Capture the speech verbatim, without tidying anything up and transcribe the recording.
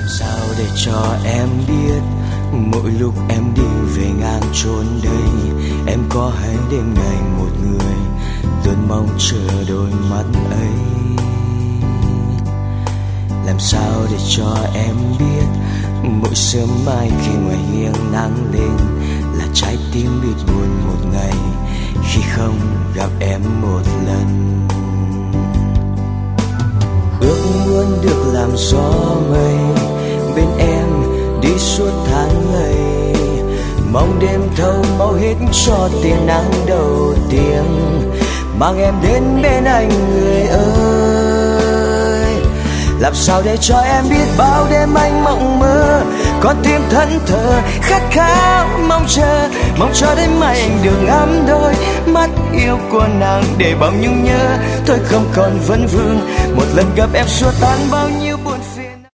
sao để cho em biết mỗi lúc em đi về ngang chốn đây, em có hay đêm ngày một người luôn mong chờ đôi mắt ấy. Làm sao để cho em biết mỗi sớm mai khi ngoài hiên nắng lên là trái tim biết buồn một ngày khi không gặp em một lần. Ước muốn được làm gió mây bên em đi suốt tháng ngày, mong đêm thâu mau hết cho tia nắng đầu tiên, mang em đến bên anh người ơi. Làm sao để cho em biết bao đêm anh mộng mơ, con tim thẫn thờ khát khao mong chờ, mong cho đến mai anh được ngắm đôi mắt yêu của nàng, để bao nhung nhớ thôi không còn vấn vương, một lần gặp em xua tan bao nhiêu